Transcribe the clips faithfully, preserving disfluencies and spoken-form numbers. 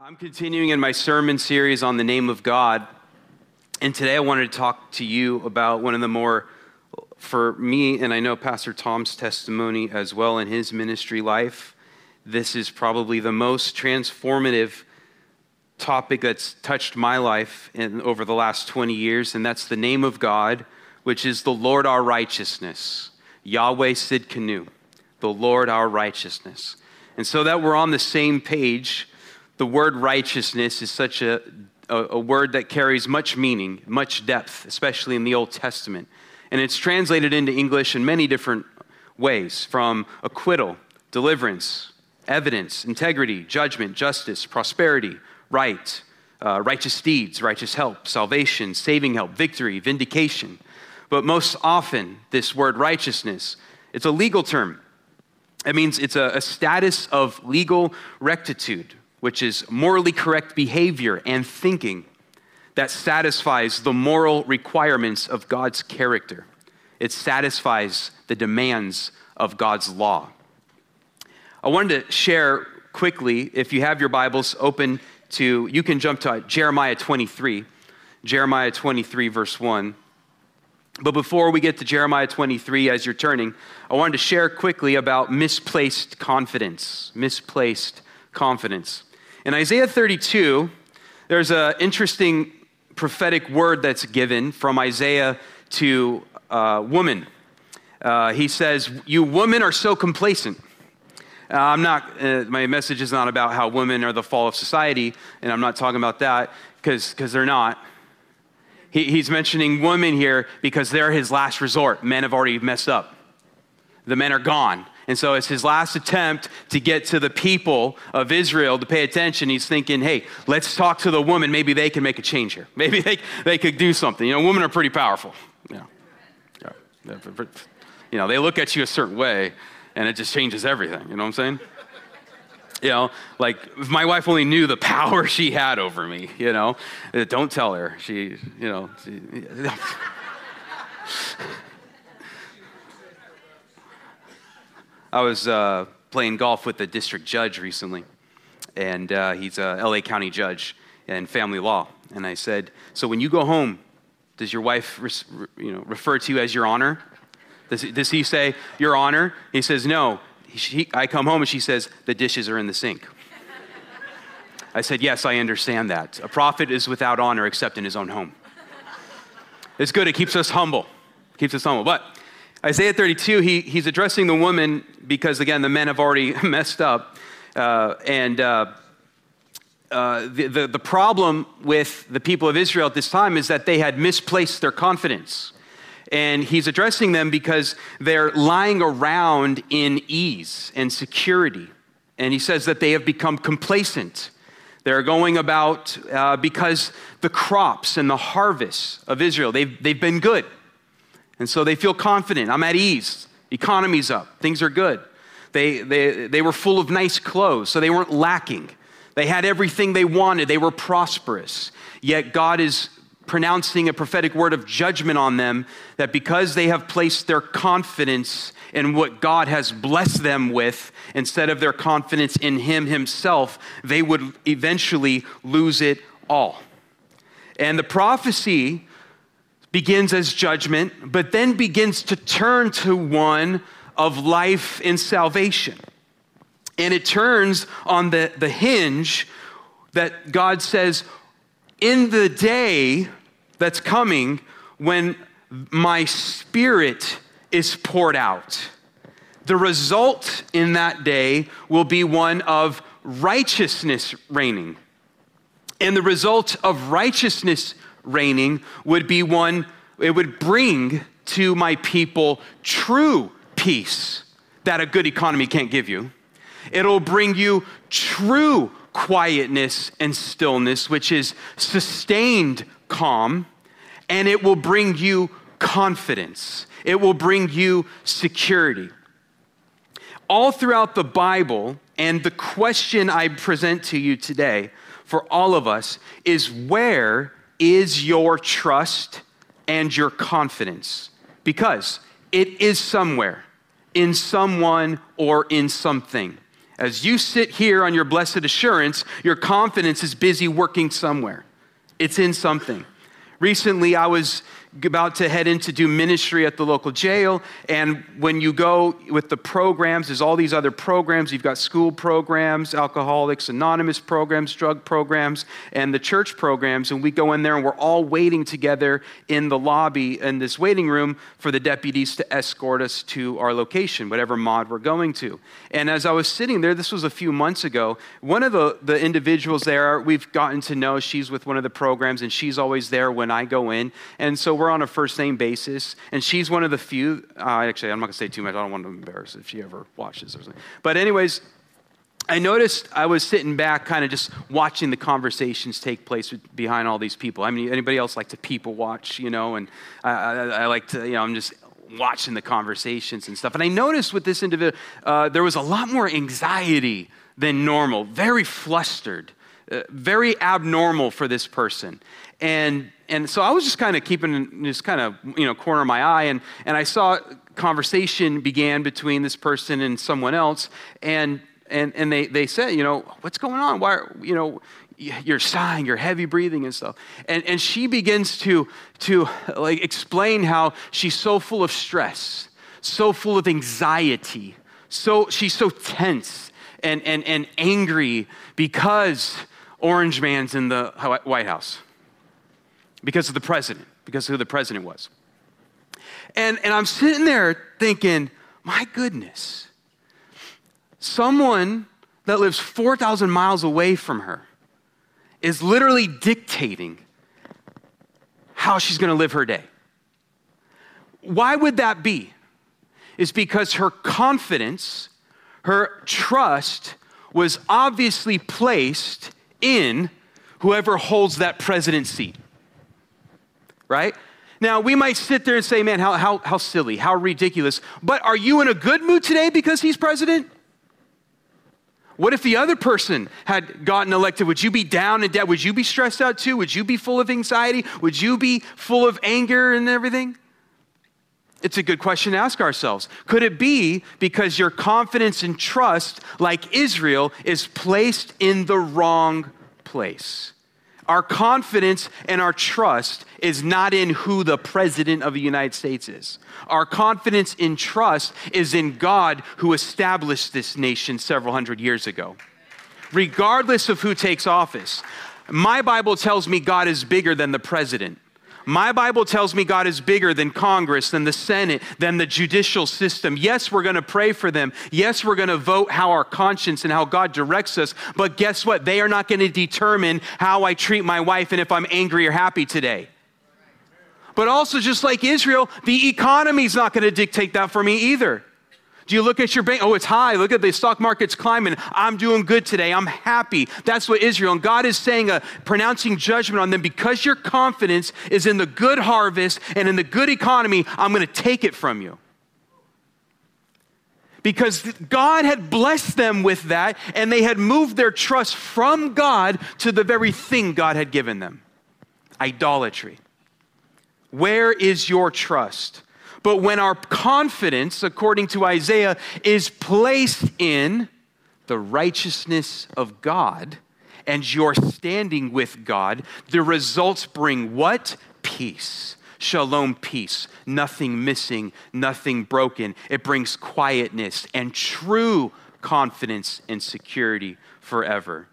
I'm continuing in my sermon series on the name of God, and today I wanted to talk to you about one of the more, for me, and I know Pastor Tom's testimony as well in his ministry life, this is probably the most transformative topic that's touched my life in, over the last twenty years, and that's the name of God, which is the Lord our righteousness, Yahweh Sidkenu, the Lord our righteousness. And so that we're on the same page, the word righteousness is such a, a, a word that carries much meaning, much depth, especially in the Old Testament. And it's translated into English in many different ways, from acquittal, deliverance, evidence, integrity, judgment, justice, prosperity, right, uh, righteous deeds, righteous help, salvation, saving help, victory, vindication. But most often, this word righteousness, it's a legal term. It means it's a, a status of legal rectitude, which is morally correct behavior and thinking that satisfies the moral requirements of God's character. It satisfies the demands of God's law. I wanted to share quickly, if you have your Bibles open to, you can jump to Jeremiah twenty-three, Jeremiah twenty-three, verse one. But before we get to Jeremiah twenty-three, as you're turning, I wanted to share quickly about misplaced confidence, misplaced confidence. In Isaiah thirty-two, there's an interesting prophetic word that's given from Isaiah to uh, woman. Uh, he says, "You women are so complacent." Uh, I'm not, uh, my message is not about how women are the fall of society, and I'm not talking about that, because because they're not. He, he's mentioning women here because they're his last resort. Men have already messed up. The men are gone. And so it's his last attempt to get to the people of Israel to pay attention. He's thinking, hey, let's talk to the woman. Maybe they can make a change here. Maybe they they could do something. You know, women are pretty powerful. You know, yeah. You know, they look at you a certain way, and it just changes everything. You know what I'm saying? You know, like if my wife only knew the power she had over me, you know, don't tell her. She, you know. She, I was uh, playing golf with the district judge recently, and uh, he's a L A County judge in family law. And I said, so when you go home, does your wife res- you know, refer to you as your honor? Does he, does he say, your honor? He says, no. He, I come home and she says, the dishes are in the sink. I said, yes, I understand that. A prophet is without honor except in his own home. It's good. It keeps us humble. Keeps us humble. But Isaiah thirty-two, he, he's addressing the woman because, again, the men have already messed up. Uh, and uh, uh, the, the, the problem with the people of Israel at this time is that they had misplaced their confidence. And he's addressing them because they're lying around in ease and security. And he says that they have become complacent. They're going about uh, because the crops and the harvests of Israel, they've, they've been good. And so they feel confident. I'm at ease. Economy's up. Things are good. They, they, they were full of nice clothes, so they weren't lacking. They had everything they wanted. They were prosperous. Yet God is pronouncing a prophetic word of judgment on them that because they have placed their confidence in what God has blessed them with instead of their confidence in Him Himself, they would eventually lose it all. And the prophecy begins as judgment, but then begins to turn to one of life and salvation. And it turns on the, the hinge that God says, in the day that's coming when my spirit is poured out, the result in that day will be one of righteousness reigning. And the result of righteousness reigning would be one, it would bring to my people true peace that a good economy can't give you. It'll bring you true quietness and stillness, which is sustained calm, and it will bring you confidence. It will bring you security. All throughout the Bible, and the question I present to you today for all of us is, where is your trust and your confidence? Because it is somewhere, in someone or in something. As you sit here on your blessed assurance, your confidence is busy working somewhere. It's in something. Recently, I was about to head in to do ministry at the local jail, and when you go with the programs, there's all these other programs. You've got school programs, Alcoholics Anonymous programs, drug programs, and the church programs, and we go in there and we're all waiting together in the lobby in this waiting room for the deputies to escort us to our location, whatever mod we're going to. And as I was sitting there, this was a few months ago, one of the, the individuals there, we've gotten to know, she's with one of the programs, and she's always there when I go in, and so we're on a first name basis, and she's one of the few, uh, actually, I'm not going to say too much, I don't want to embarrass her if she ever watches or something. But anyways, I noticed I was sitting back kind of just watching the conversations take place with, behind all these people. I mean, anybody else like to people watch, you know, and I, I, I like to, you know, I'm just watching the conversations and stuff. And I noticed with this individual, uh, there was a lot more anxiety than normal, very flustered, uh, very abnormal for this person. And and so I was just kind of keeping this kind of, you know, corner of my eye, and, and I saw conversation began between this person and someone else, and and and they, they said, you know, what's going on? Why, are, you know, you're sighing, you're heavy breathing and stuff. And and she begins to to like explain how she's so full of stress, so full of anxiety, so she's so tense and and and angry because Orange Man's in the White House. Because of the president, because of who the president was. And, and I'm sitting there thinking, my goodness, someone that lives four thousand miles away from her is literally dictating how she's going to live her day. Why would that be? It's because her confidence, her trust was obviously placed in whoever holds that president's seat. Right? Now, we might sit there and say, man, how, how, how silly, how ridiculous. But are you in a good mood today because he's president? What if the other person had gotten elected? Would you be down and down? Would you be stressed out too? Would you be full of anxiety? Would you be full of anger and everything? It's a good question to ask ourselves. Could it be because your confidence and trust, like Israel, is placed in the wrong place? Our confidence and our trust is not in who the president of the United States is. Our confidence and trust is in God who established this nation several hundred years ago. Regardless of who takes office, my Bible tells me God is bigger than the president. My Bible tells me God is bigger than Congress, than the Senate, than the judicial system. Yes, we're going to pray for them. Yes, we're going to vote how our conscience and how God directs us. But guess what? They are not going to determine how I treat my wife and if I'm angry or happy today. But also, just like Israel, the economy is not going to dictate that for me either. Do you look at your bank? Oh, it's high. Look at the stock market's climbing. I'm doing good today. I'm happy. That's what Israel. And God is saying, uh, pronouncing judgment on them because your confidence is in the good harvest and in the good economy. I'm going to take it from you. Because God had blessed them with that, and they had moved their trust from God to the very thing God had given them. Idolatry. Where is your trust? But when our confidence, according to Isaiah, is placed in the righteousness of God and your standing with God, the results bring what? Peace. Shalom, peace. Nothing missing, nothing broken. It brings quietness and true confidence and security forever.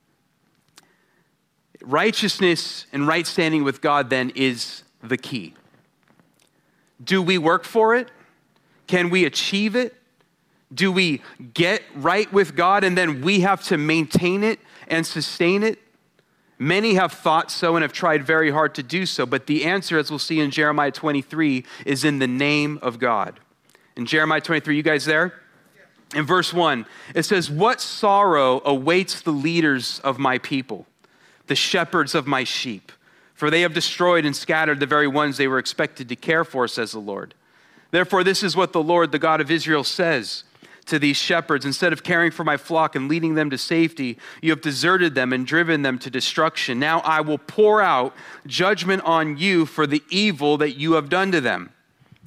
Righteousness and right standing with God then is the key. Do we work for it? Can we achieve it? Do we get right with God and then we have to maintain it and sustain it? Many have thought so and have tried very hard to do so, but the answer, as we'll see in Jeremiah twenty-three, is in the name of God. In Jeremiah twenty-three, you guys there? In verse one, it says, "What sorrow awaits the leaders of my people, the shepherds of my sheep? For they have destroyed and scattered the very ones they were expected to care for, says the Lord. Therefore, this is what the Lord, the God of Israel, says to these shepherds. Instead of caring for my flock and leading them to safety, you have deserted them and driven them to destruction. Now I will pour out judgment on you for the evil that you have done to them.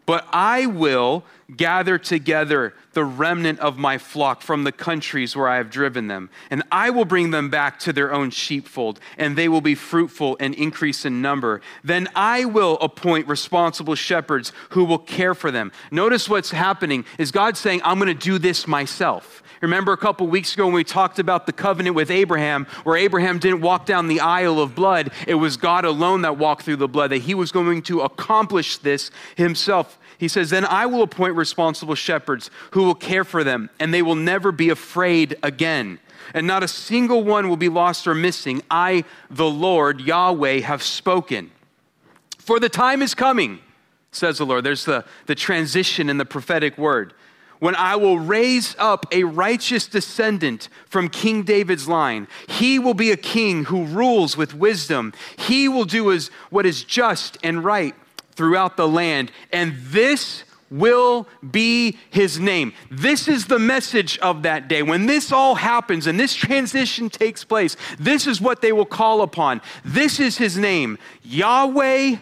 But I will gather together the remnant of my flock from the countries where I have driven them, and I will bring them back to their own sheepfold, and they will be fruitful and increase in number. Then I will appoint responsible shepherds who will care for them. Notice what's happening is God saying, I'm going to do this myself. Remember a couple weeks ago when we talked about the covenant with Abraham, where Abraham didn't walk down the aisle of blood. It was God alone that walked through the blood, that he was going to accomplish this himself. He says, then I will appoint responsible shepherds who will care for them, and they will never be afraid again. And not a single one will be lost or missing. I, the Lord, Yahweh, have spoken. For the time is coming, says the Lord. There's the, the transition in the prophetic word. When I will raise up a righteous descendant from King David's line. He will be a king who rules with wisdom. He will do as what is just and right throughout the land. And this will be his name. This is the message of that day. When this all happens and this transition takes place, this is what they will call upon. This is his name. Yahweh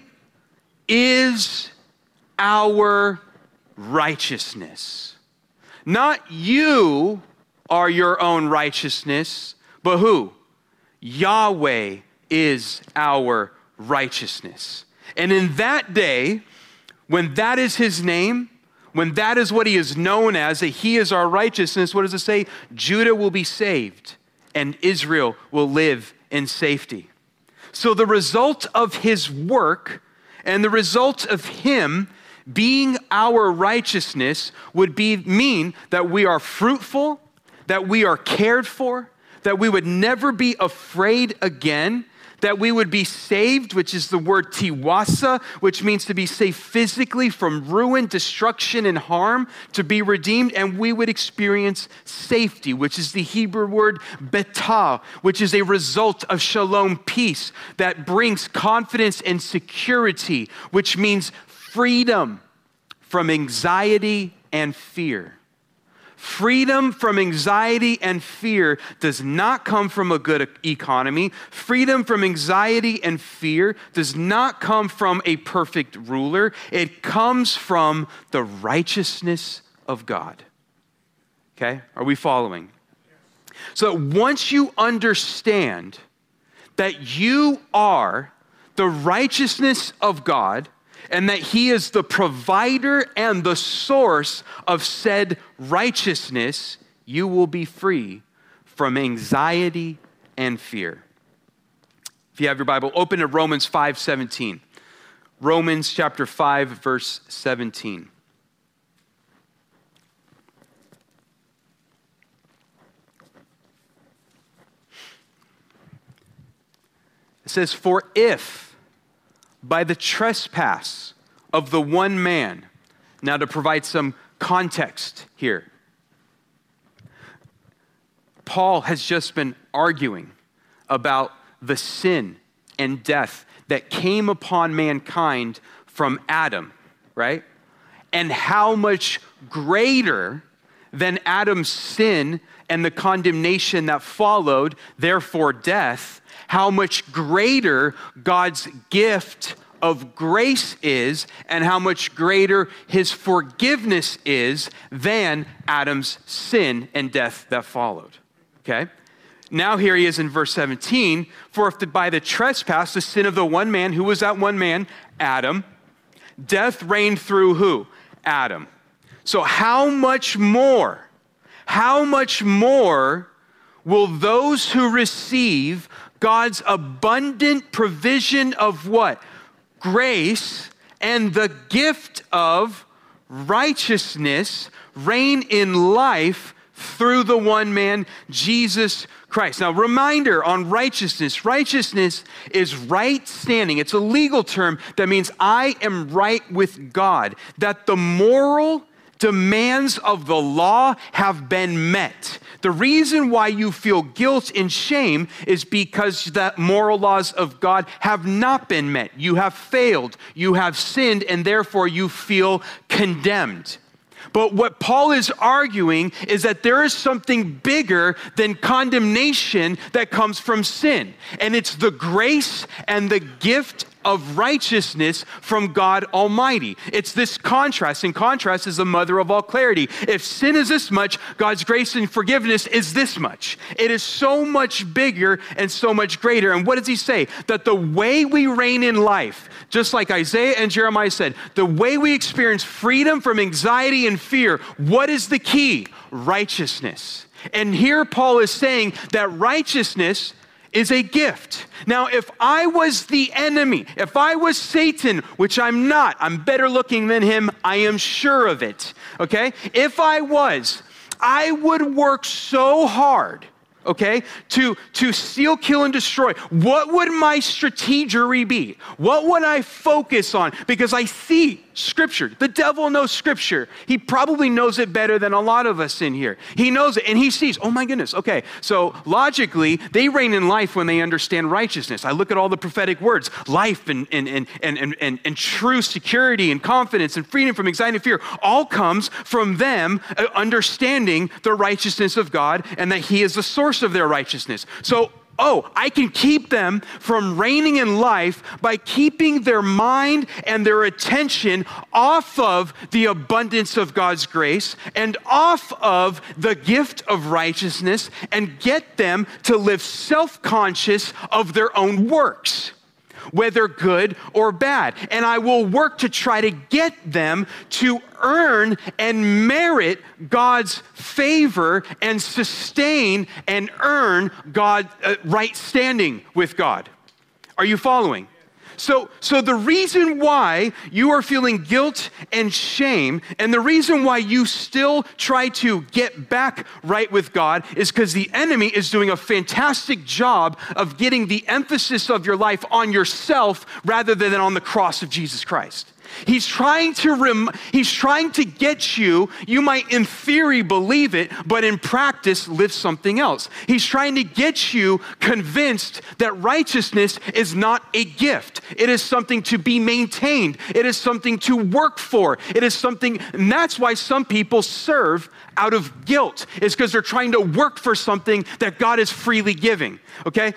is our righteousness. Not you are your own righteousness, but who? Yahweh is our righteousness. And in that day, when that is his name, when that is what he is known as, that he is our righteousness, what does it say? Judah will be saved and Israel will live in safety. So the result of his work and the result of him being our righteousness would be mean that we are fruitful, that we are cared for, that we would never be afraid again, that we would be saved, which is the word tiwasa, which means to be saved physically from ruin, destruction, and harm, to be redeemed, and we would experience safety, which is the Hebrew word betah, which is a result of shalom, peace, that brings confidence and security, which means freedom from anxiety and fear. Freedom from anxiety and fear does not come from a good economy. Freedom from anxiety and fear does not come from a perfect ruler. It comes from the righteousness of God. Okay? Are we following? So once you understand that you are the righteousness of God, and that he is the provider and the source of said righteousness, you will be free from anxiety and fear. If you have your Bible, open to Romans five seventeen. Romans chapter five, verse seventeen. It says, for if by the trespass of the one man. Now, to provide some context here, Paul has just been arguing about the sin and death that came upon mankind from Adam, right? And how much greater than Adam's sin and the condemnation that followed, therefore death, how much greater God's gift of grace is and how much greater his forgiveness is than Adam's sin and death that followed. Okay? Now here he is in verse seventeen, for if the, by the trespass, the sin of the one man, who was that one man? Adam. Death reigned through who? Adam. So how much more, how much more will those who receive God's abundant provision of what? Grace and the gift of righteousness reign in life through the one man, Jesus Christ. Now, reminder on righteousness. Righteousness is right standing. It's a legal term that means I am right with God, that the moral demands of the law have been met. The reason why you feel guilt and shame is because the moral laws of God have not been met. You have failed, you have sinned, and therefore you feel condemned. But what Paul is arguing is that there is something bigger than condemnation that comes from sin. And it's the grace and the gift of righteousness from God Almighty. It's this contrast, and contrast is the mother of all clarity. If sin is this much, God's grace and forgiveness is this much. It is so much bigger and so much greater. And what does he say? That the way we reign in life, just like Isaiah and Jeremiah said, the way we experience freedom from anxiety and fear, what is the key? Righteousness. And here Paul is saying that righteousness is a gift. Now, if I was the enemy, if I was Satan, which I'm not, I'm better looking than him, I am sure of it, okay? If I was, I would work so hard, okay, to, to steal, kill, and destroy. What would my strategy be? What would I focus on? Because I see Scripture. The devil knows Scripture. He probably knows it better than a lot of us in here. He knows it, and he sees, oh my goodness, okay, so logically, they reign in life when they understand righteousness. I look at all the prophetic words, life and, and, and, and, and, and, and true security and confidence and freedom from anxiety and fear, all comes from them understanding the righteousness of God and that he is the source of their righteousness. So, oh, I can keep them from reigning in life by keeping their mind and their attention off of the abundance of God's grace and off of the gift of righteousness and get them to live self-conscious of their own works, whether good or bad. And I will work to try to get them to earn and merit God's favor and sustain and earn God uh, right standing with God. Are you following? So, so the reason why you are feeling guilt and shame, and the reason why you still try to get back right with God is because the enemy is doing a fantastic job of getting the emphasis of your life on yourself rather than on the cross of Jesus Christ. He's trying to rem- he's trying to get you, you might in theory believe it, but in practice live something else. He's trying to get you convinced that righteousness is not a gift. It is something to be maintained. It is something to work for. It is something, and that's why some people serve out of guilt. It's because they're trying to work for something that God is freely giving, okay?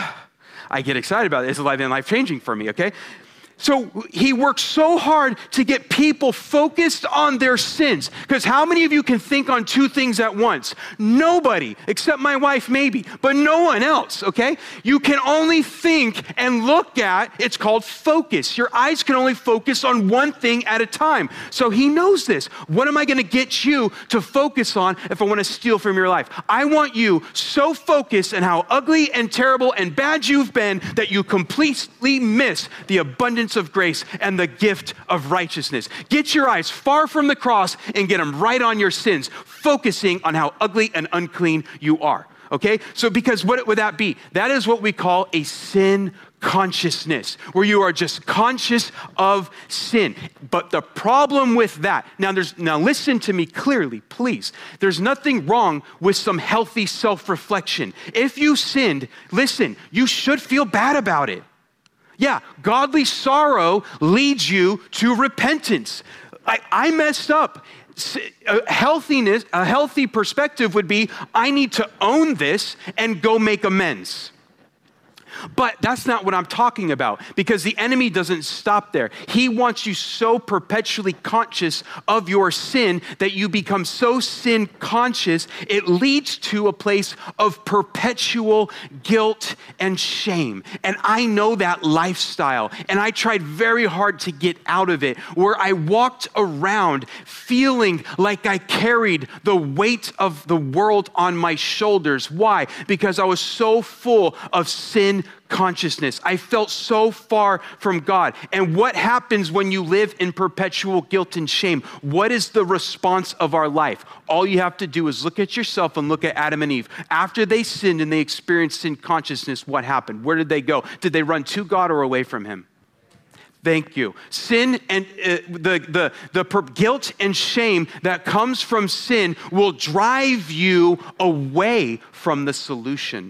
I get excited about it. It's life and life changing for me, okay? So he works so hard to get people focused on their sins. Because how many of you can think on two things at once? Nobody, except my wife maybe, but no one else, okay? You can only think and look at, it's called focus. Your eyes can only focus on one thing at a time. So he knows this. What am I gonna get you to focus on if I wanna steal from your life? I want you so focused on how ugly and terrible and bad you've been that you completely miss the abundance of grace and the gift of righteousness. Get your eyes far from the cross and get them right on your sins, focusing on how ugly and unclean you are. Okay? So because what would that be? That is what we call a sin consciousness, where you are just conscious of sin. But the problem with that, now there's now listen to me clearly, please. There's nothing wrong with some healthy self-reflection. If you sinned, listen, you should feel bad about it. Yeah, godly sorrow leads you to repentance. I, I messed up. A healthiness, a healthy perspective would be, I need to own this and go make amends. But that's not what I'm talking about, because the enemy doesn't stop there. He wants you so perpetually conscious of your sin that you become so sin conscious, it leads to a place of perpetual guilt and shame. And I know that lifestyle, and I tried very hard to get out of it, where I walked around feeling like I carried the weight of the world on my shoulders. Why? Because I was so full of sin consciousness. I felt so far from God. And what happens when you live in perpetual guilt and shame? What is the response of our life? All you have to do is look at yourself and look at Adam and Eve. After they sinned and they experienced sin consciousness, what happened? Where did they go? Did they run to God or away from him? Thank you. Sin and uh, the, the, the per- guilt and shame that comes from sin will drive you away from the solution.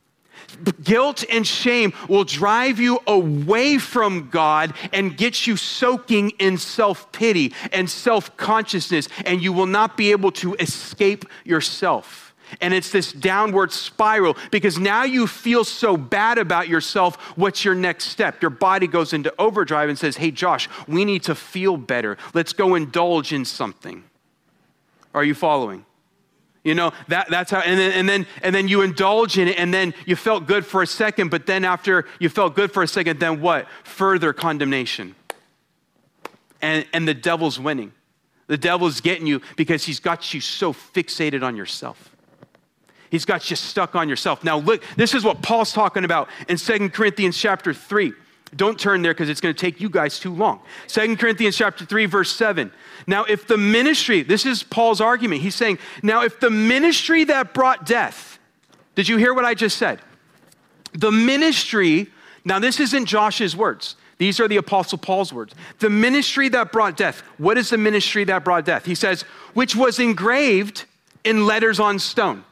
Guilt and shame will drive you away from God and get you soaking in self-pity and self-consciousness, and you will not be able to escape yourself. And it's this downward spiral because now you feel so bad about yourself. What's your next step? Your body goes into overdrive and says, hey, Josh, we need to feel better. Let's go indulge in something. Are you following? You know, that, that's how, and then, and then, and then you indulge in it, and then you felt good for a second, but then after you felt good for a second, then what? Further condemnation. And, and the devil's winning. The devil's getting you because he's got you so fixated on yourself. He's got you stuck on yourself. Now look, this is what Paul's talking about in Second Corinthians chapter three. Don't turn there because it's going to take you guys too long. Second Corinthians chapter three, verse seven. Now, if the ministry, this is Paul's argument. He's saying, now if the ministry that brought death, did you hear what I just said? The ministry, now this isn't Josh's words. These are the Apostle Paul's words. The ministry that brought death. What is the ministry that brought death? He says, which was engraved in letters on stone.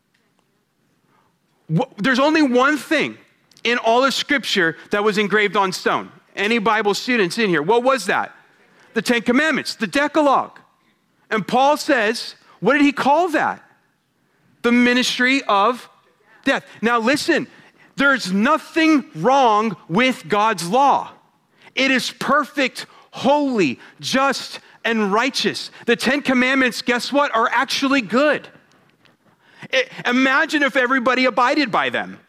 There's only one thing in all of Scripture that was engraved on stone. Any Bible students in here? What was that? The Ten Commandments, the Decalogue. And Paul says, what did he call that? The ministry of death. Now listen, there's nothing wrong with God's law. It is perfect, holy, just, and righteous. The Ten Commandments, guess what, are actually good. It, imagine if everybody abided by them.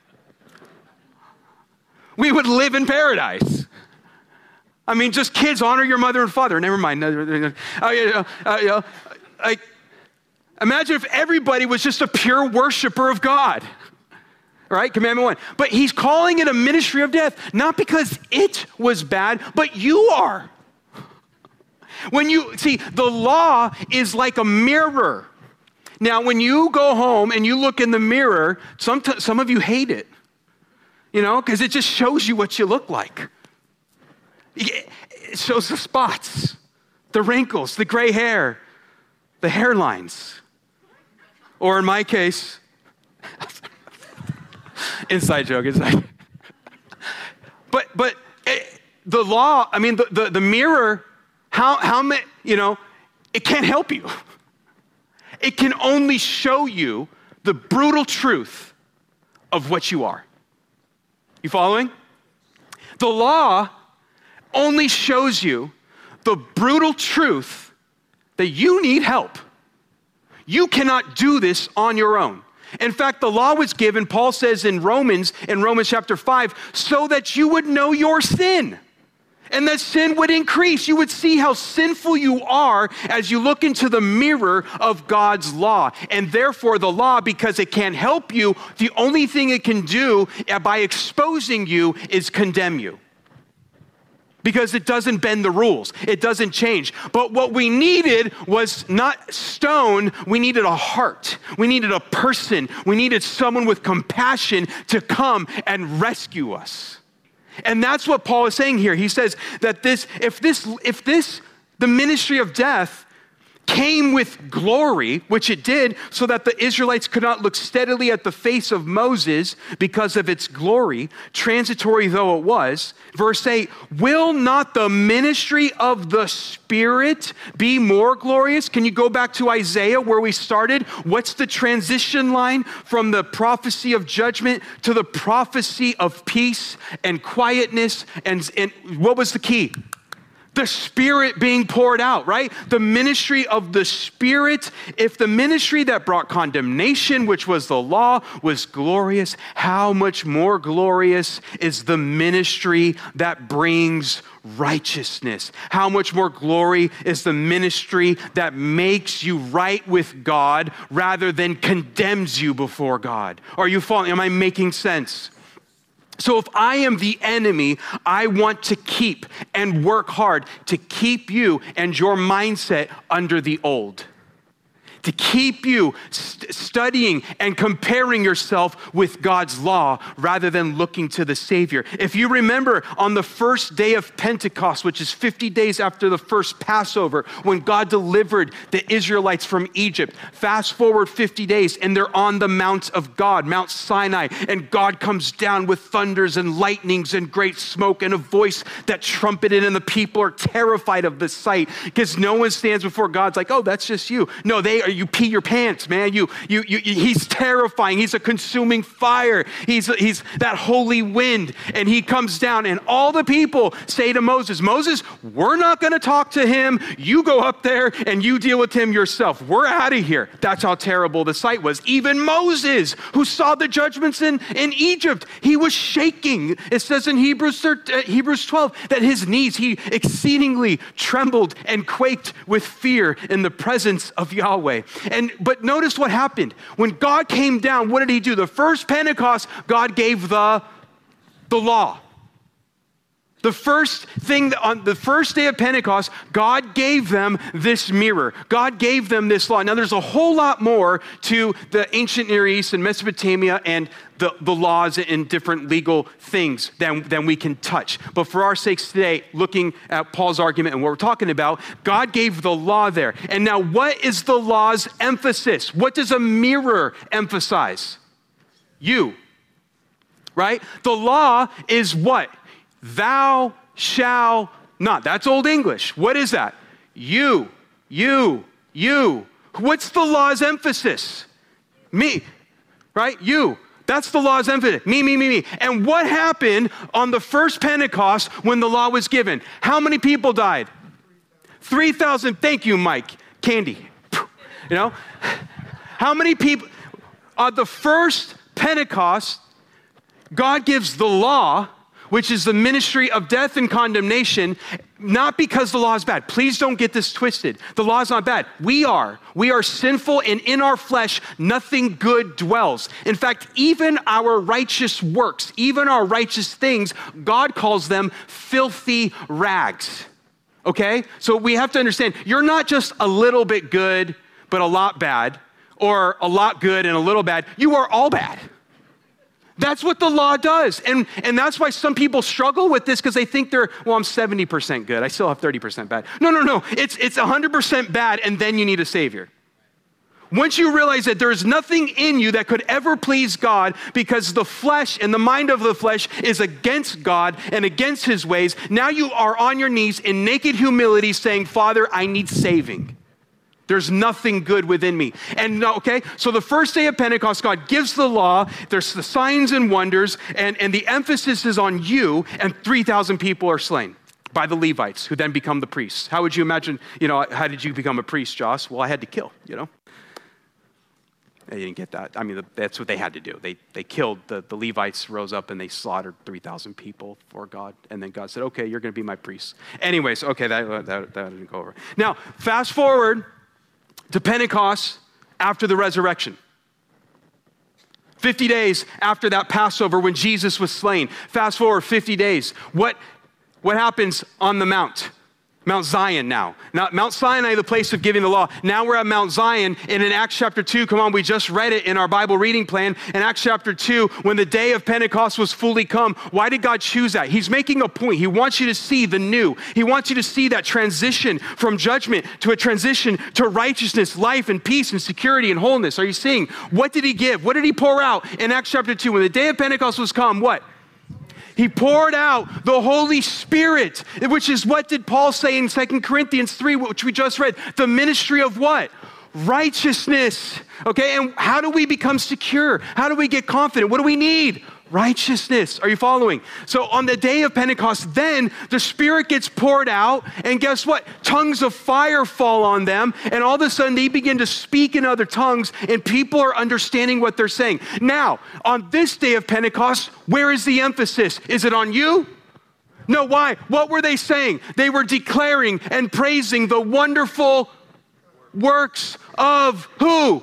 We would live in paradise. I mean, just kids, honor your mother and father. Never mind. Uh, uh, uh, uh, imagine if everybody was just a pure worshiper of God. Right? Commandment one. But he's calling it a ministry of death, not because it was bad, but you are. When you, see, the law is like a mirror. Now, when you go home and you look in the mirror, some, some of you hate it. You know, because it just shows you what you look like. It shows the spots, the wrinkles, the gray hair, the hairlines. Or in my case, inside joke, inside. But but it, the law, I mean, the, the, the mirror, how, how many, you know, it can't help you. It can only show you the brutal truth of what you are. You following? The law only shows you the brutal truth that you need help. You cannot do this on your own. In fact, the law was given, Paul says in Romans, in Romans chapter five, so that you would know your sin. And that sin would increase. You would see how sinful you are as you look into the mirror of God's law. And therefore the law, because it can't help you, the only thing it can do by exposing you is condemn you. Because it doesn't bend the rules. It doesn't change. But what we needed was not stone. We needed a heart. We needed a person. We needed someone with compassion to come and rescue us. And that's what Paul is saying here. He says that this, if this, if this, the ministry of death came with glory, which it did, so that the Israelites could not look steadily at the face of Moses because of its glory, transitory though it was. Verse eight, will not the ministry of the Spirit be more glorious? Can you go back to Isaiah where we started? What's the transition line from the prophecy of judgment to the prophecy of peace and quietness? And, and what was the key? The Spirit being poured out, right? The ministry of the Spirit. If the ministry that brought condemnation, which was the law, was glorious, how much more glorious is the ministry that brings righteousness? How much more glory is the ministry that makes you right with God rather than condemns you before God? Are you following? Am I making sense? So if I am the enemy, I want to keep and work hard to keep you and your mindset under the old. To keep you st- studying and comparing yourself with God's law rather than looking to the Savior. If you remember on the first day of Pentecost, which is fifty days after the first Passover, when God delivered the Israelites from Egypt, fast forward fifty days and they're on the Mount of God, Mount Sinai, and God comes down with thunders and lightnings and great smoke and a voice that trumpeted, and the people are terrified of the sight because no one stands before God's like, oh, that's just you. No, they are you pee your pants, man. You, you, you, he's terrifying. He's a consuming fire. He's, he's that holy wind. And he comes down, and all the people say to Moses, Moses, we're not going to talk to him. You go up there and you deal with him yourself. We're out of here. That's how terrible the sight was. Even Moses, who saw the judgments in, in Egypt, he was shaking. It says in Hebrews, uh, Hebrews twelve that his knees, he exceedingly trembled and quaked with fear in the presence of Yahweh. And but notice what happened. When God came down, what did he do? The first Pentecost, God gave the, the law. The first thing, on the first day of Pentecost, God gave them this mirror. God gave them this law. Now, there's a whole lot more to the ancient Near East and Mesopotamia and the, the laws and different legal things than, than we can touch. But for our sakes today, looking at Paul's argument and what we're talking about, God gave the law there. And now, what is the law's emphasis? What does a mirror emphasize? You, right? The law is what? Thou shalt not. That's Old English. What is that? You, you, you. What's the law's emphasis? Me, right? You. That's the law's emphasis. Me, me, me, me. And what happened on the first Pentecost when the law was given? How many people died? three thousand. Thank you, Mike. Candy. You know? How many people? On the first Pentecost, God gives the law, which is the ministry of death and condemnation, not because the law is bad. Please don't get this twisted. The law is not bad. We are. We are sinful, and in our flesh, nothing good dwells. In fact, even our righteous works, even our righteous things, God calls them filthy rags. Okay? So we have to understand, you're not just a little bit good, but a lot bad, or a lot good and a little bad. You are all bad. That's what the law does. And, and that's why some people struggle with this, because they think they're, well, I'm seventy percent good. I still have thirty percent bad. No, no, no. It's, it's one hundred percent bad, and then you need a savior. Once you realize that there's nothing in you that could ever please God, because the flesh and the mind of the flesh is against God and against his ways, now you are on your knees in naked humility saying, Father, I need saving. There's nothing good within me. And okay, so the first day of Pentecost, God gives the law, there's the signs and wonders, and, and the emphasis is on you, and three thousand people are slain by the Levites, who then become the priests. How would you imagine, you know, how did you become a priest, Joss? Well, I had to kill, you know. They didn't get that. I mean, that's what they had to do. They they killed, the, the Levites rose up and they slaughtered three thousand people for God. And then God said, okay, you're going to be my priest. Anyways, okay, that, that, that didn't go over. Now, fast forward to Pentecost after the resurrection. fifty days after that Passover when Jesus was slain. Fast forward fifty days. What, what happens on the mount? Mount Zion now. Not Mount Sinai, the place of giving the law. Now we're at Mount Zion, and in Acts chapter two, come on, we just read it in our Bible reading plan. In Acts chapter two, when the day of Pentecost was fully come, why did God choose that? He's making a point. He wants you to see the new. He wants you to see that transition from judgment to a transition to righteousness, life, and peace, and security, and wholeness. Are you seeing? What did he give? What did he pour out in Acts chapter two? When the day of Pentecost was come, what? He poured out the Holy Spirit, which is what did Paul say in Second Corinthians three, which we just read? The ministry of what? Righteousness. Okay, and how do we become secure? How do we get confident? What do we need? Righteousness. Are you following? So on the day of Pentecost, then the Spirit gets poured out, and guess what? Tongues of fire fall on them, and all of a sudden they begin to speak in other tongues, and people are understanding what they're saying. Now, on this day of Pentecost, where is the emphasis? Is it on you? No, why? What were they saying? They were declaring and praising the wonderful works of who?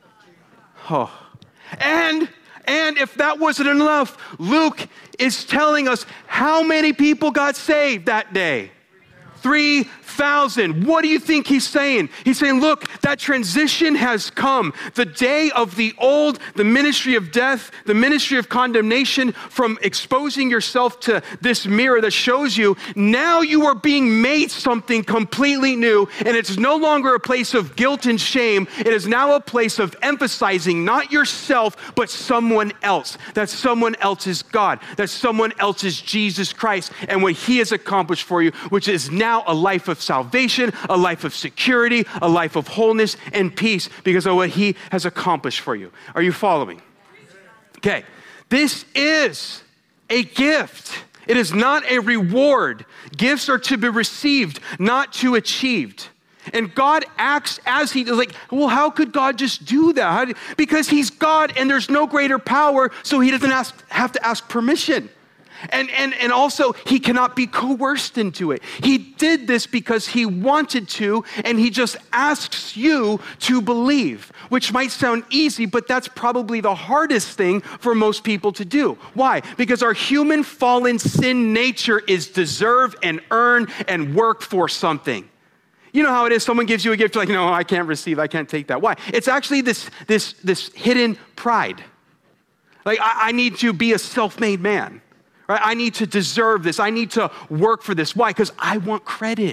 Oh. And And if that wasn't enough, Luke is telling us how many people got saved that day. three thousand. What do you think he's saying? He's saying, look, that transition has come. The day of the old, the ministry of death, the ministry of condemnation, from exposing yourself to this mirror that shows you, now you are being made something completely new, and it's no longer a place of guilt and shame. It is now a place of emphasizing not yourself, but someone else. That someone else is God. That someone else is Jesus Christ and what he has accomplished for you, which is now now a life of salvation, a life of security, a life of wholeness and peace because of what he has accomplished for you. Are you following? Okay, this is a gift. It is not a reward. Gifts are to be received, not to achieved. And God acts as he, like, well, how could God just do that? How do, because he's God and there's no greater power, so he doesn't ask, have to ask permission. And, and, and also, he cannot be coerced into it. He did this because he wanted to, and he just asks you to believe, which might sound easy, but that's probably the hardest thing for most people to do. Why? Because our human fallen sin nature is deserve and earn and work for something. You know how it is, someone gives you a gift, you're like, no, I can't receive, I can't take that. Why? It's actually this, this, this hidden pride. Like, I, I need to be a self-made man. Right? I need to deserve this. I need to work for this. Why? Because I want credit.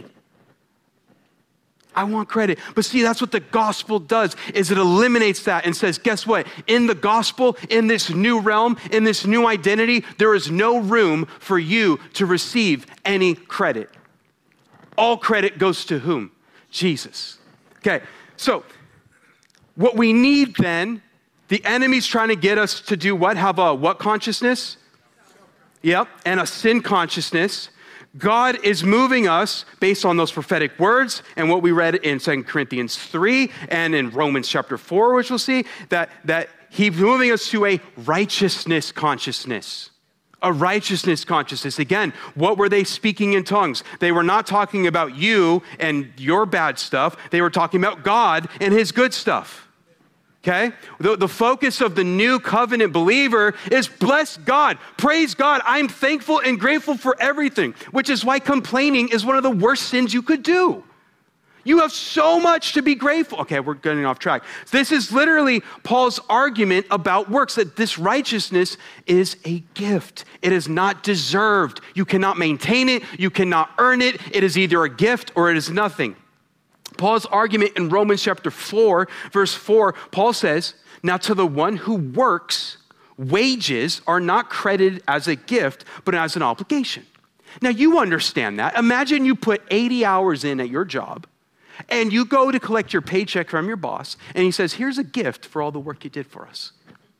I want credit. But see, that's what the gospel does, is it eliminates that and says, guess what? In the gospel, in this new realm, in this new identity, there is no room for you to receive any credit. All credit goes to whom? Jesus. Okay, so what we need then, the enemy's trying to get us to do what? Have a what consciousness? Yep, and a sin consciousness. God is moving us based on those prophetic words and what we read in Second Corinthians three and in Romans chapter four, which we'll see, that, that he's moving us to a righteousness consciousness. A righteousness consciousness. Again, what were they speaking in tongues? They were not talking about you and your bad stuff. They were talking about God and his good stuff. Okay? The, the focus of the new covenant believer is bless God, praise God. I'm thankful and grateful for everything, which is why complaining is one of the worst sins you could do. You have so much to be grateful. Okay, we're getting off track. This is literally Paul's argument about works, that this righteousness is a gift. It is not deserved. You cannot maintain it. You cannot earn it. It is either a gift or it is nothing. Paul's argument in Romans chapter four, verse four, Paul says, now to the one who works, wages are not credited as a gift, but as an obligation. Now you understand that. Imagine you put eighty hours in at your job, and you go to collect your paycheck from your boss, and he says, here's a gift for all the work you did for us.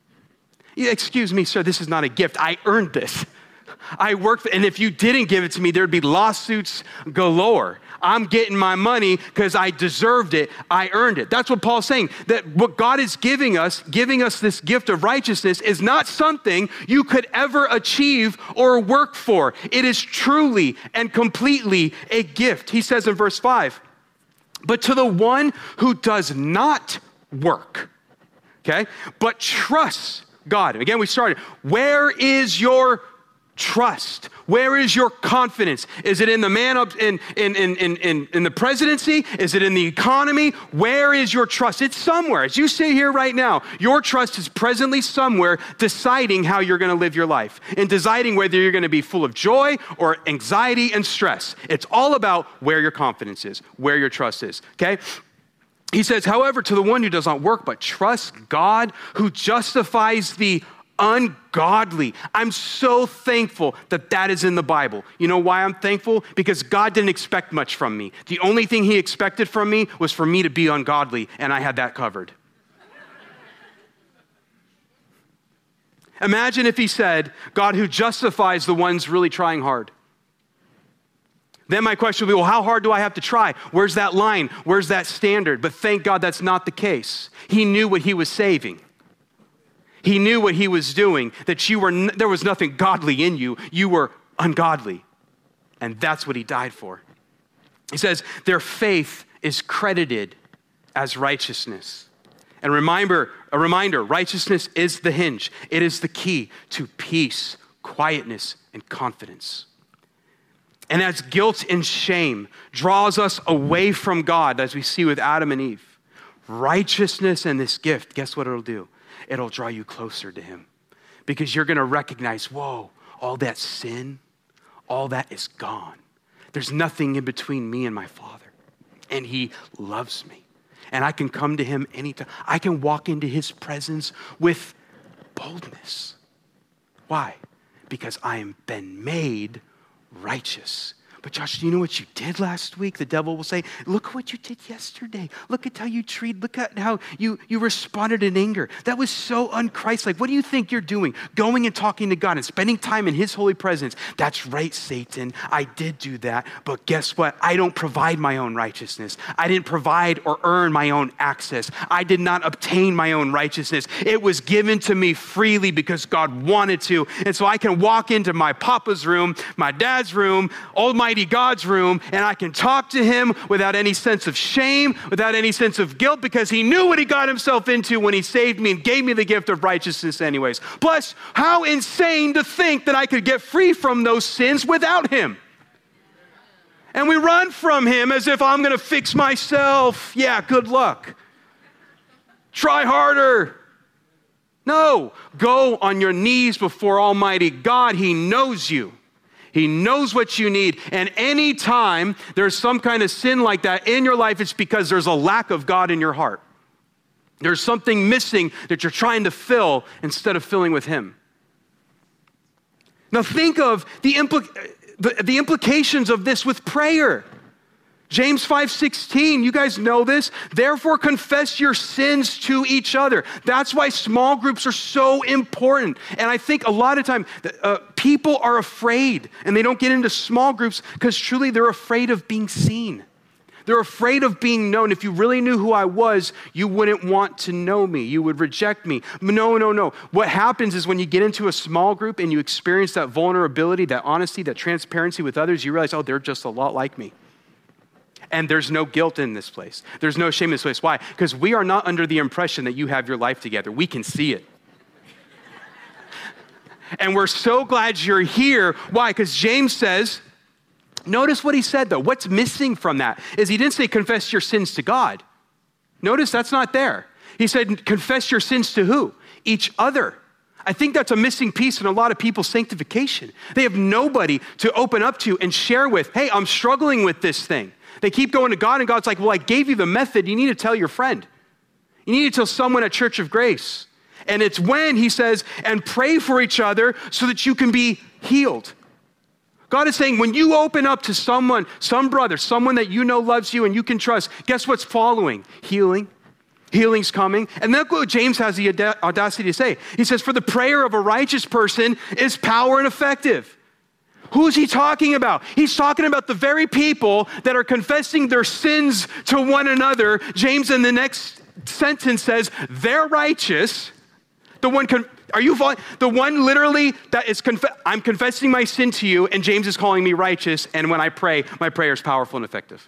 Excuse me, sir, this is not a gift. I earned this. I worked, and if you didn't give it to me, there'd be lawsuits galore. I'm getting my money because I deserved it. I earned it. That's what Paul's saying, that what God is giving us, giving us this gift of righteousness is not something you could ever achieve or work for. It is truly and completely a gift. He says in verse five, but to the one who does not work, okay, but trusts God. Again, we started. Where is your trust? Where is your confidence? Is it in the man up in, in, in, in, in the presidency? Is it in the economy? Where is your trust? It's somewhere. As you sit here right now, your trust is presently somewhere deciding how you're going to live your life and deciding whether you're going to be full of joy or anxiety and stress. It's all about where your confidence is, where your trust is, okay? He says, however, to the one who does not work but trusts God, who justifies the ungodly. I'm so thankful that that is in the Bible. You know why I'm thankful? Because God didn't expect much from me. The only thing he expected from me was for me to be ungodly, and I had that covered. Imagine if he said, God who justifies the ones really trying hard. Then my question would be, well, how hard do I have to try? Where's that line? Where's that standard? But thank God that's not the case. He knew what he was saving. He knew what he was doing, that you were, there was nothing godly in you. You were ungodly. And that's what he died for. He says, their faith is credited as righteousness. And remember, a reminder, righteousness is the hinge. It is the key to peace, quietness, and confidence. And as guilt and shame draws us away from God, as we see with Adam and Eve, righteousness and this gift, guess what it'll do? It'll draw you closer to him, because you're going to recognize, whoa, all that sin, all that is gone. There's nothing in between me and my Father, and he loves me. And I can come to him anytime. I can walk into his presence with boldness. Why? Because I am been made righteous. But Josh, do you know what you did last week? The devil will say, look what you did yesterday. Look at how you treated, look at how you, you responded in anger. That was so un-Christ-like. What do you think you're doing? Going and talking to God and spending time in his holy presence. That's right, Satan. I did do that. But guess what? I don't provide my own righteousness. I didn't provide or earn my own access. I did not obtain my own righteousness. It was given to me freely because God wanted to. And so I can walk into my papa's room, my dad's room, Almighty God's room, and I can talk to him without any sense of shame, without any sense of guilt, because he knew what he got himself into when he saved me and gave me the gift of righteousness anyways. Plus, how insane to think that I could get free from those sins without him. And we run from him as if I'm going to fix myself. Yeah, good luck. Try harder. No, go on your knees before Almighty God. He knows you. He knows what you need. And anytime there's some kind of sin like that in your life, it's because there's a lack of God in your heart. There's something missing that you're trying to fill instead of filling with him. Now think of the, impl- the, the implications of this with prayer. James five sixteen, you guys know this. Therefore, confess your sins to each other. That's why small groups are so important. And I think a lot of time, uh, people are afraid and they don't get into small groups because truly they're afraid of being seen. They're afraid of being known. If you really knew who I was, you wouldn't want to know me. You would reject me. No, no, no. What happens is when you get into a small group and you experience that vulnerability, that honesty, that transparency with others, you realize, oh, they're just a lot like me. And there's no guilt in this place. There's no shame in this place. Why? Because we are not under the impression that you have your life together. We can see it. And we're so glad you're here. Why? Because James says, notice what he said though. What's missing from that is he didn't say confess your sins to God. Notice that's not there. He said confess your sins to who? Each other. I think that's a missing piece in a lot of people's sanctification. They have nobody to open up to and share with. Hey, I'm struggling with this thing. They keep going to God, and God's like, well, I gave you the method. You need to tell your friend. You need to tell someone at Church of Grace. And it's when he says, and pray for each other so that you can be healed. God is saying, when you open up to someone, some brother, someone that you know loves you and you can trust, guess what's following? Healing. Healing's coming. And that's what James has the audacity to say. He says, for the prayer of a righteous person is power and effective. Who's he talking about? He's talking about the very people that are confessing their sins to one another. James in the next sentence says, they're righteous. The one, con- are you following? The one literally that is, conf- I'm confessing my sin to you, and James is calling me righteous, and when I pray, my prayer is powerful and effective.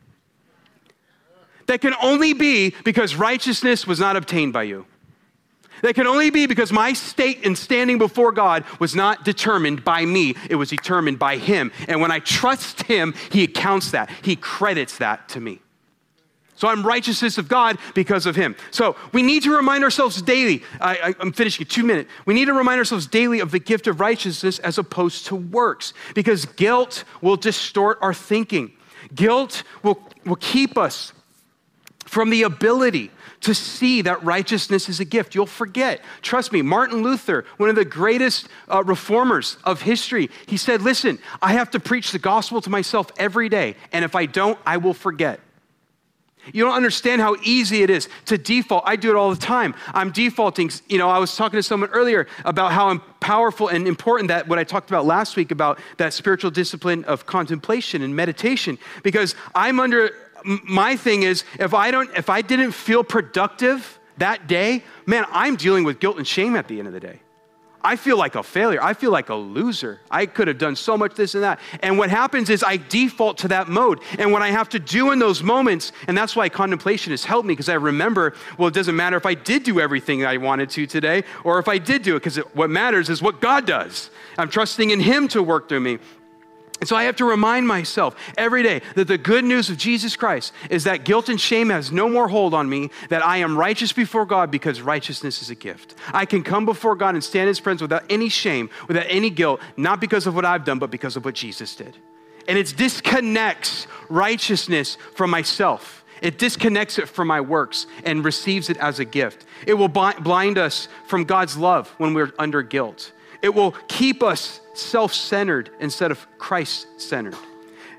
That can only be because righteousness was not obtained by you. That can only be because my state in standing before God was not determined by me. It was determined by him. And when I trust him, he accounts that. He credits that to me. So I'm righteousness of God because of him. So we need to remind ourselves daily. I, I, I'm finishing in two minutes. We need to remind ourselves daily of the gift of righteousness as opposed to works, because guilt will distort our thinking. Guilt will, will keep us from the ability to see that righteousness is a gift. You'll forget. Trust me, Martin Luther, one of the greatest uh, reformers of history, he said, listen, I have to preach the gospel to myself every day, and if I don't, I will forget. You don't understand how easy it is to default. I do it all the time. I'm defaulting. You know, I was talking to someone earlier about how powerful and important that what I talked about last week about that spiritual discipline of contemplation and meditation, because I'm under, my thing is, if I don't, if I didn't feel productive that day, man, I'm dealing with guilt and shame at the end of the day. I feel like a failure. I feel like a loser. I could have done so much this and that. And what happens is I default to that mode. And what I have to do in those moments, and that's why contemplation has helped me, because I remember, well, it doesn't matter if I did do everything I wanted to today, or if I did do it, because what matters is what God does. I'm trusting in him to work through me. And so I have to remind myself every day that the good news of Jesus Christ is that guilt and shame has no more hold on me, that I am righteous before God because righteousness is a gift. I can come before God and stand in his presence without any shame, without any guilt, not because of what I've done, but because of what Jesus did. And it disconnects righteousness from myself. It disconnects it from my works and receives it as a gift. It will blind us from God's love when we're under guilt. It will keep us self-centered instead of Christ-centered.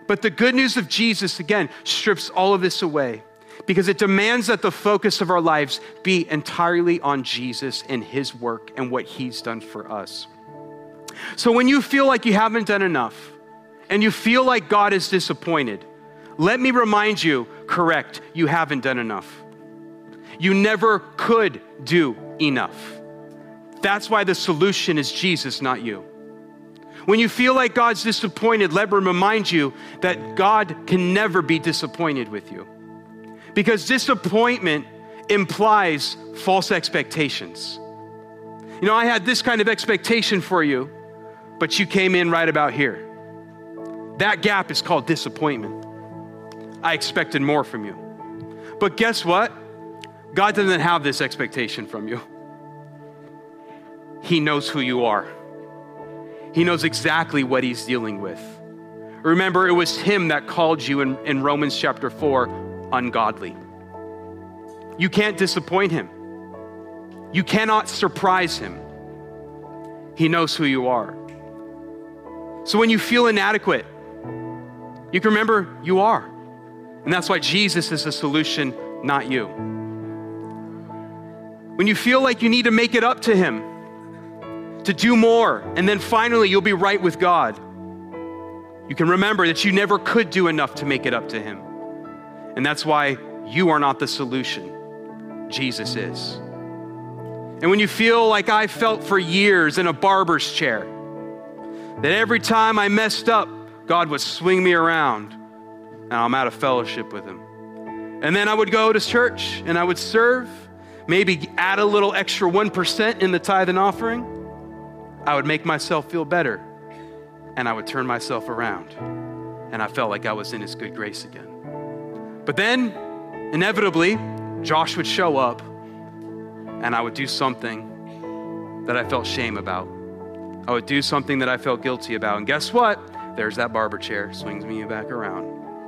But the good news of Jesus, again, strips all of this away because it demands that the focus of our lives be entirely on Jesus and his work and what he's done for us. So when you feel like you haven't done enough and you feel like God is disappointed, let me remind you, correct, you haven't done enough. You never could do enough. That's why the solution is Jesus, not you. When you feel like God's disappointed, let me remind you that God can never be disappointed with you. Because disappointment implies false expectations. You know, I had this kind of expectation for you, but you came in right about here. That gap is called disappointment. I expected more from you. But guess what? God doesn't have this expectation from you. He knows who you are. He knows exactly what he's dealing with. Remember, it was him that called you in, in Romans chapter four, ungodly. You can't disappoint him. You cannot surprise him. He knows who you are. So when you feel inadequate, you can remember you are. And that's why Jesus is the solution, not you. When you feel like you need to make it up to him, to do more, and then finally you'll be right with God, you can remember that you never could do enough to make it up to him. And that's why you are not the solution. Jesus is. And when you feel like I felt for years in a barber's chair, that every time I messed up, God would swing me around and I'm out of fellowship with him. And then I would go to church and I would serve, maybe add a little extra one percent in the tithe and offering. I would make myself feel better and I would turn myself around and I felt like I was in his good grace again. But then inevitably, Josh would show up and I would do something that I felt shame about. I would do something that I felt guilty about. And guess what? There's that barber chair, swings me back around.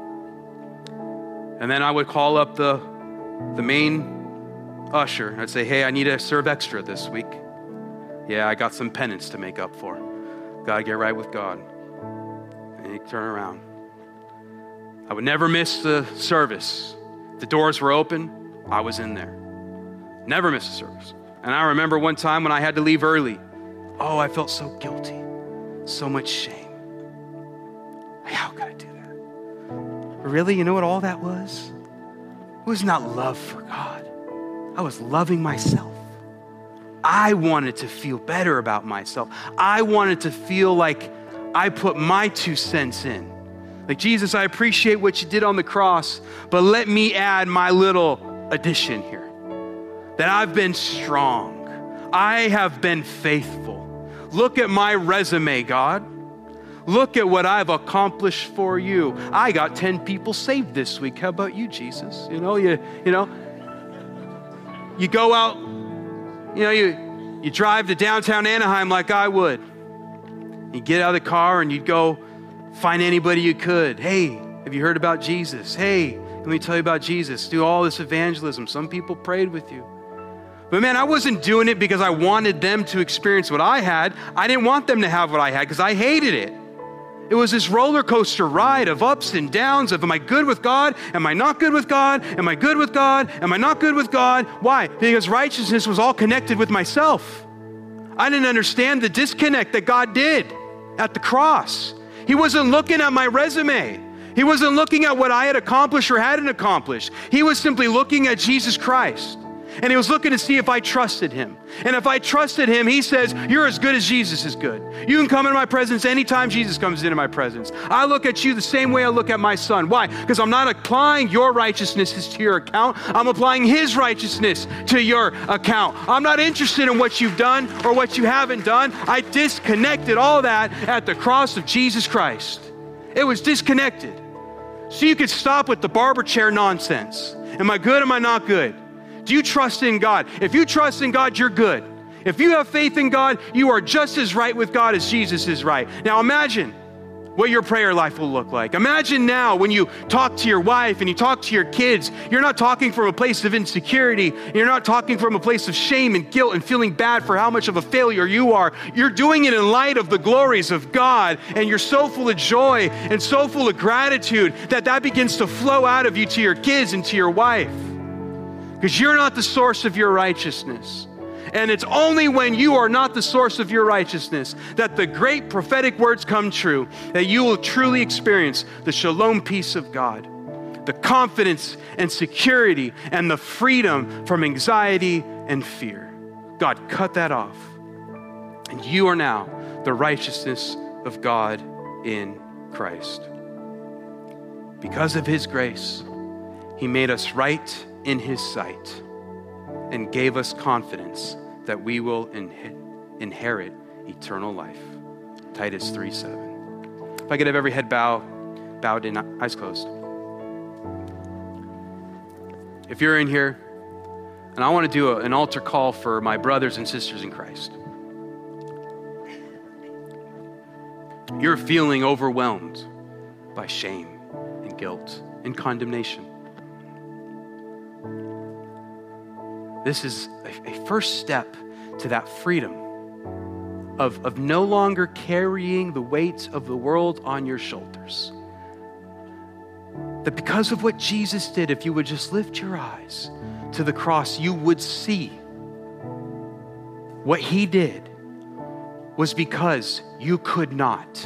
And then I would call up the, the main usher. I'd say, hey, I need to serve extra this week. Yeah, I got some penance to make up for. Gotta get right with God. And he'd turn around. I would never miss the service. The doors were open, I was in there. Never miss a service. And I remember one time when I had to leave early. Oh, I felt so guilty. So much shame. How could I do that? But really, you know what all that was? It was not love for God. I was loving myself. I wanted to feel better about myself. I wanted to feel like I put my two cents in. Like, Jesus, I appreciate what you did on the cross, but let me add my little addition here. That I've been strong. I have been faithful. Look at my resume, God. Look at what I've accomplished for you. I got ten people saved this week. How about you, Jesus? You know, you, you know, you go out, you know, you, you drive to downtown Anaheim like I would. You get out of the car and you'd go find anybody you could. Hey, have you heard about Jesus? Hey, let me tell you about Jesus. Do all this evangelism. Some people prayed with you. But man, I wasn't doing it because I wanted them to experience what I had. I didn't want them to have what I had because I hated it. It was this roller coaster ride of ups and downs of, am I good with God? Am I not good with God? Am I good with God? Am I not good with God? Why? Because righteousness was all connected with myself. I didn't understand the disconnect that God did at the cross. He wasn't looking at my resume. He wasn't looking at what I had accomplished or hadn't accomplished. He was simply looking at Jesus Christ. And he was looking to see if I trusted him. And if I trusted him, he says, you're as good as Jesus is good. You can come into my presence anytime Jesus comes into my presence. I look at you the same way I look at my son. Why? Because I'm not applying your righteousness to your account. I'm applying his righteousness to your account. I'm not interested in what you've done or what you haven't done. I disconnected all that at the cross of Jesus Christ. It was disconnected. So you could stop with the barber chair nonsense. Am I good? Am I not good? Do you trust in God? If you trust in God, you're good. If you have faith in God, you are just as right with God as Jesus is right. Now imagine, what your prayer life will look like. Imagine now when you talk to your wife and you talk to your kids, you're not talking from a place of insecurity. You're not talking from a place of shame and guilt and feeling bad for how much of a failure you are. You're doing it in light of the glories of God, and you're so full of joy and so full of gratitude that that begins to flow out of you to your kids and to your wife. Because you're not the source of your righteousness. And it's only when you are not the source of your righteousness that the great prophetic words come true, that you will truly experience the shalom peace of God, the confidence and security and the freedom from anxiety and fear. God, cut that off. And you are now the righteousness of God in Christ. Because of his grace, he made us right in his sight and gave us confidence that we will inhe- inherit eternal life. Titus three seven. If I could have every head bow, bowed and eyes closed. If you're in here, and I want to do a, an altar call for my brothers and sisters in Christ. You're feeling overwhelmed by shame and guilt and condemnation. This is a, a first step to that freedom of, of no longer carrying the weight of the world on your shoulders. That because of what Jesus did, if you would just lift your eyes to the cross, you would see what he did was because you could not.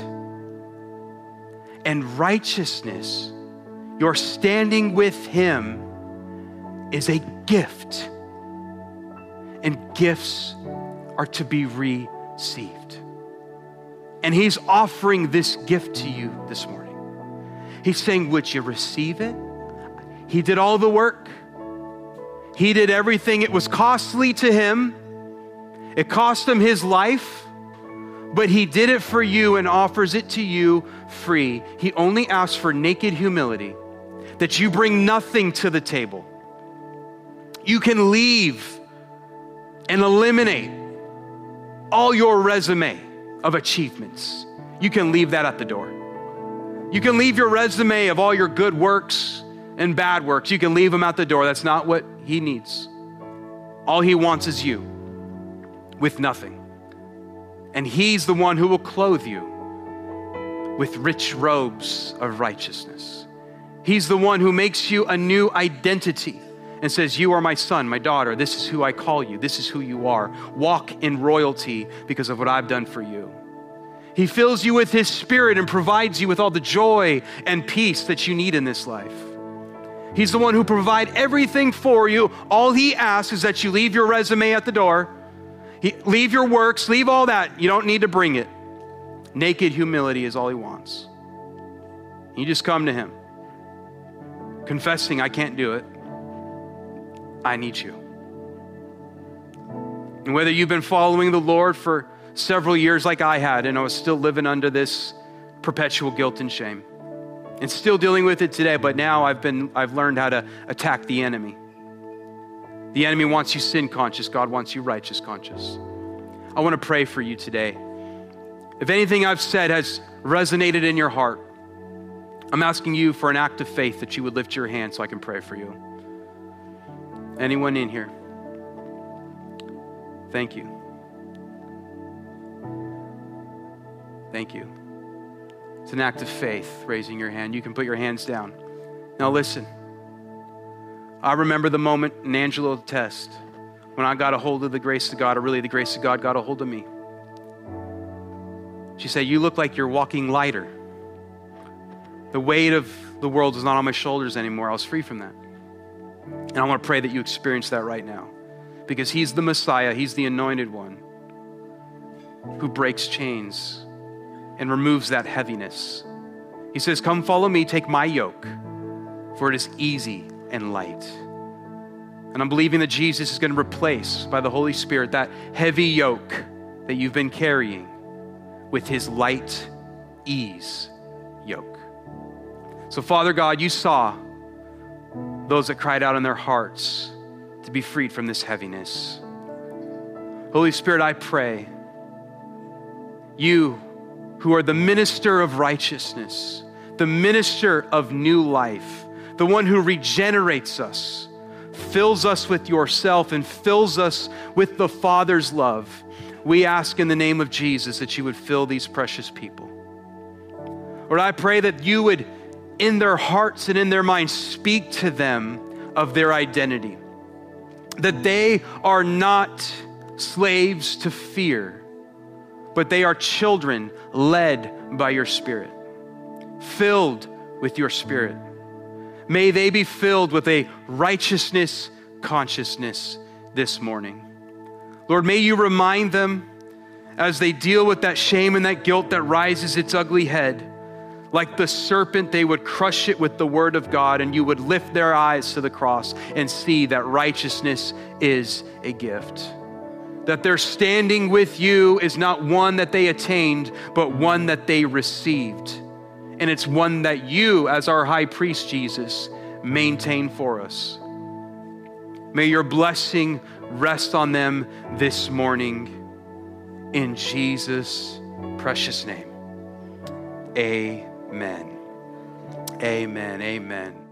And righteousness, your standing with him, is a gift. And gifts are to be received. And he's offering this gift to you this morning. He's saying, would you receive it? He did all the work. He did everything. It was costly to him. It cost him his life, but he did it for you and offers it to you free. He only asks for naked humility, that you bring nothing to the table. You can leave and eliminate all your resume of achievements. You can leave that at the door. You can leave your resume of all your good works and bad works. You can leave them at the door. That's not what he needs. All he wants is you with nothing. And he's the one who will clothe you with rich robes of righteousness. He's the one who makes you a new identity and says, you are my son, my daughter. This is who I call you. This is who you are. Walk in royalty because of what I've done for you. He fills you with his spirit and provides you with all the joy and peace that you need in this life. He's the one who provides everything for you. All he asks is that you leave your resume at the door. He, leave your works, leave all that. You don't need to bring it. Naked humility is all he wants. You just come to him, confessing, I can't do it. I need you. And whether you've been following the Lord for several years like I had, and I was still living under this perpetual guilt and shame, and still dealing with it today, but now I've been, I've learned how to attack the enemy. The enemy wants you sin conscious. God wants you righteous conscious. I want to pray for you today. If anything I've said has resonated in your heart, I'm asking you for an act of faith that you would lift your hand so I can pray for you. Anyone in here? Thank you. Thank you. It's an act of faith, raising your hand. You can put your hands down. Now listen. I remember the moment, and Angela will attest, when I got a hold of the grace of God, or really the grace of God got a hold of me. She said, you look like you're walking lighter. The weight of the world is not on my shoulders anymore. I was free from that. And I want to pray that you experience that right now, because he's the Messiah. He's the anointed one who breaks chains and removes that heaviness. He says, come follow me, take my yoke, for it is easy and light. And I'm believing that Jesus is going to replace by the Holy Spirit that heavy yoke that you've been carrying with his light ease yoke. So Father God, you saw those that cried out in their hearts to be freed from this heaviness. Holy Spirit, I pray, you who are the minister of righteousness, the minister of new life, the one who regenerates us, fills us with yourself and fills us with the Father's love. We ask in the name of Jesus that you would fill these precious people. Lord, I pray that you would, in their hearts and in their minds, speak to them of their identity, that they are not slaves to fear, but they are children led by your Spirit, filled with your Spirit. May they be filled with a righteousness consciousness this morning. Lord, may you remind them as they deal with that shame and that guilt that rises its ugly head. Like the serpent, they would crush it with the word of God, and you would lift their eyes to the cross and see that righteousness is a gift. That their standing with you is not one that they attained, but one that they received. And it's one that you, as our high priest Jesus, maintain for us. May your blessing rest on them this morning. In Jesus' precious name, amen. Amen, amen.